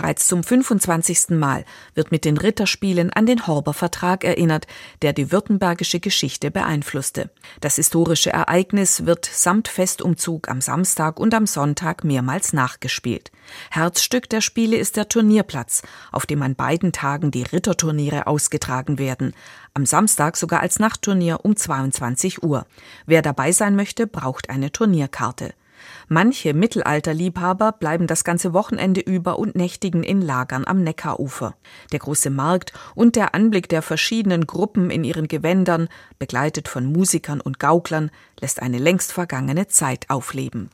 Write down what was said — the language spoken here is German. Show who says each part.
Speaker 1: Bereits zum 25. Mal wird mit den Ritterspielen an den Horber Vertrag erinnert, der die württembergische Geschichte beeinflusste. Das historische Ereignis wird samt Festumzug am Samstag und am Sonntag mehrmals nachgespielt. Herzstück der Spiele ist der Turnierplatz, auf dem an beiden Tagen die Ritterturniere ausgetragen werden. Am Samstag sogar als Nachtturnier um 22 Uhr. Wer dabei sein möchte, braucht eine Turnierkarte. Manche Mittelalterliebhaber bleiben das ganze Wochenende über und nächtigen in Lagern am Neckarufer. Der große Markt und der Anblick der verschiedenen Gruppen in ihren Gewändern, begleitet von Musikern und Gauklern, lässt eine längst vergangene Zeit aufleben.